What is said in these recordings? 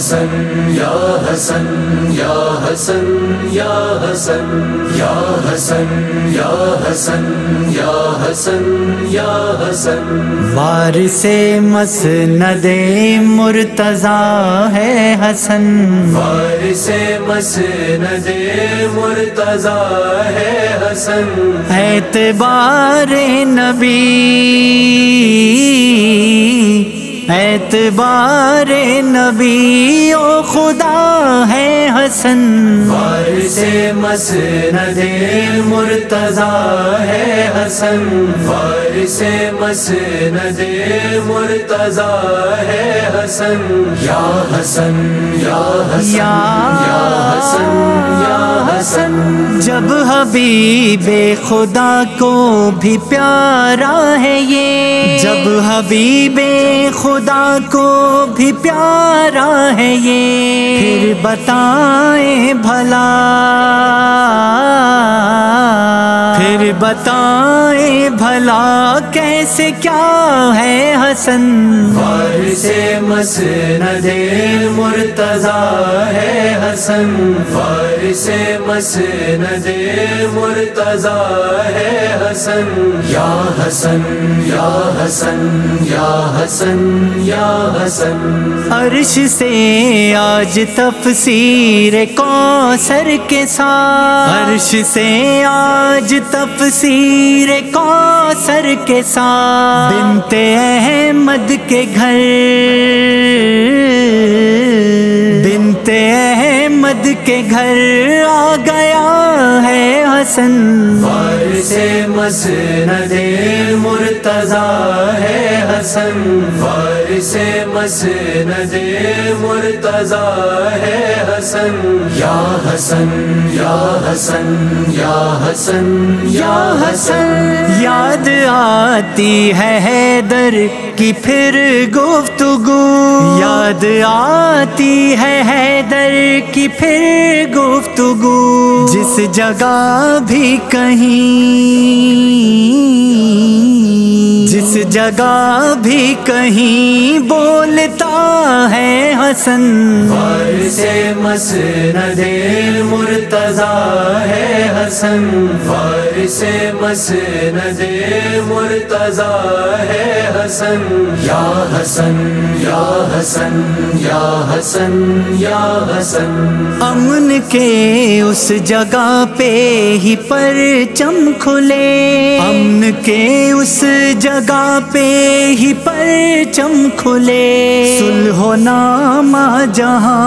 حسن یا حسن یا حسن یا حسن یا حسن یا حسن یا حسن یا حسن وارث مسند مرتضیٰ ہے حسن وارث مسند مرتضیٰ ہے حسن اعتبار نبی اعتبار نبی و خدا ہے حسن وارث مسند مرتضیٰ ہے حسن وارث مسند مرتضیٰ ہے حسن یا حسن یا حسن یا حسن یا حسن جب حبیب خدا کو بھی پیارا ہے یہ جب حبیب خدا کو بھی پیارا ہے یہ پھر بتائیں بھلا پھر بتائیں بھلا کیسے کیا ہے حسن وارث مسند مرتضیٰ ہے حسن وارث مسند مرتضیٰ ہے حسن یا حسن یا حسن یا حسن یا حسن عرش سے آج تفسیر کوثر کے ساتھ عرش سے آج تفسیر کوثر کے ساتھ بنت احمد کے گھر بنت احمد کے گھر آ گیا ہے حسن وارث مسند مرتضیٰ ہے حسن وارث مسند مرتضیٰ ہے حسن یا حسن یا حسن یا حسن یا حسن یاد آتی ہے حیدر کی پھر گفتگو یاد آتی ہے حیدر کی پھر گفتگو جس جگہ بھی کہیں جس جگہ بھی کہیں بولتا ہے حسن وارث مسند مرتضیٰ ہے حسن وارث مسند مرتضیٰ ہے حسن یا حسن یا حسن یا حسن یا حسن امن کے اس جگہ پہ ہی پرچم کھلے امن کے اس جگہ پہ ہی پرچم کھلے صلح و نامہ جہاں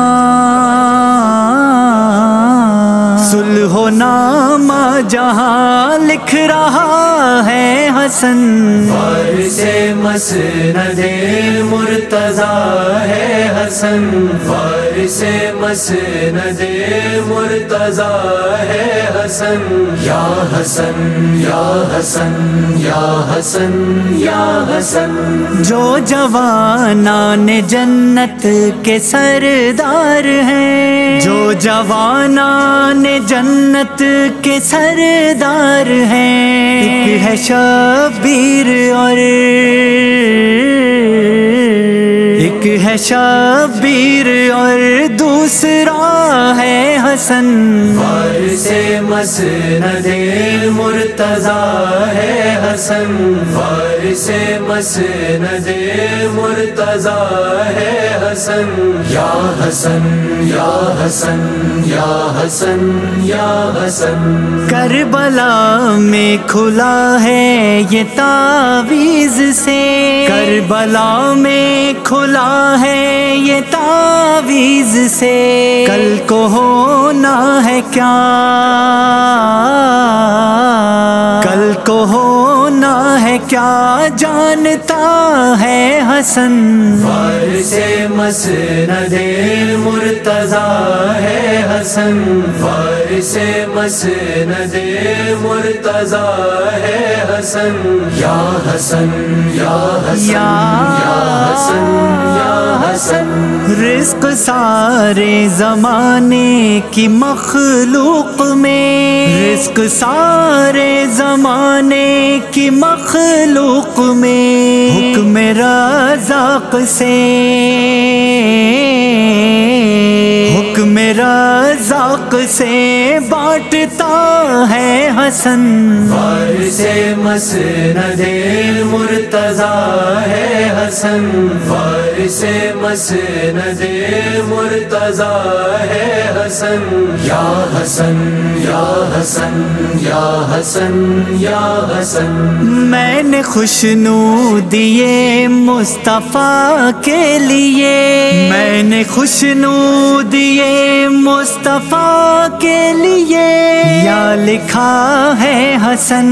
صلح و نامہ جہاں لکھ رہا ہے حسن وارث مسند مرتضیٰ ہے حسن وارث مسند مرتضیٰ ہے حسن یا حسن یا حسن یا حسن یا حسن جو جوانان جنت کے سردار ہیں جو جوانان جنت کے سردار ہیں ایک ہے شبیر اور ایک ہے شبیر اور دوسرا ہے حسن وارث مسند مرتضیٰ ہے حسن وارث مسند مرتضیٰ ہے حسن یا حسن یا حسن یا حسن یا حسن کربلا میں کھلا ہے یہ تعویذ سے کربلا میں کھلا ہے یہ تعویذ سے کل کو ہونا ہے کیا کل کو ہونا ہے کیا جانتا ہے حسن وارث مسند مرتضیٰ ہے حسن وارث مسند مرتضیٰ ہے حسن یا حسن یا حسن یا حسن یا حسن رزق سارے زمانے کی مخلوق میں رزق عشق سارے زمانے کی مخلوق میں حکم رزاق سے، حکم رزاق سے بانٹتا ہے حسن، وارث مسند مرتضیٰ ہے حسن، وارث مسند مرتضیٰ ہے حسن، یا حسن یا حسن یا حسن یا حسن۔ میں نے خوشنودیے مصطفیٰ کے لیے، میں نے خوشنودیے مصطفیٰ کے لیے یا لکھا ہے حسن،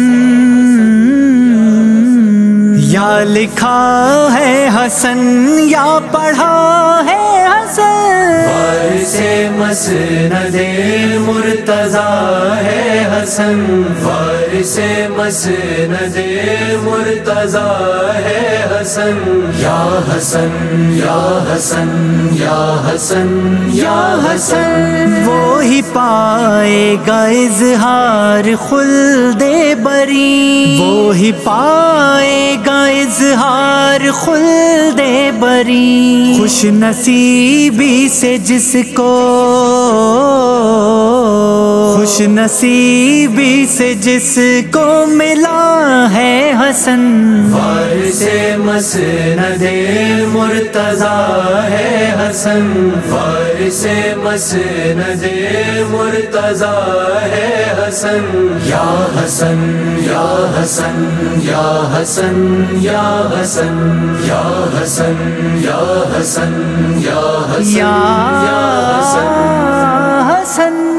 یا لکھا ہے حسن یا پڑھا ہے حسن، وارث مسند مرتضیٰ ہے حسن، وارث مسند مرتضیٰ ہے حسن، یا حسن یا حسن یا حسن یا حسن۔ وہی پائے گا اظہار خلد بری، وہی پائے گا اظہار خلد بری، خوش نصیبی سے جس کو، خوش نصیبی سے جس کو ملا ہے حسن، وارث مسند مرتضیٰ ہے حسن، وارث مسند مرتضیٰ ہے حسن، یا حسن یا حسن یا حسن یا حسن یا حسن یا حسن یا حسن یا حسن۔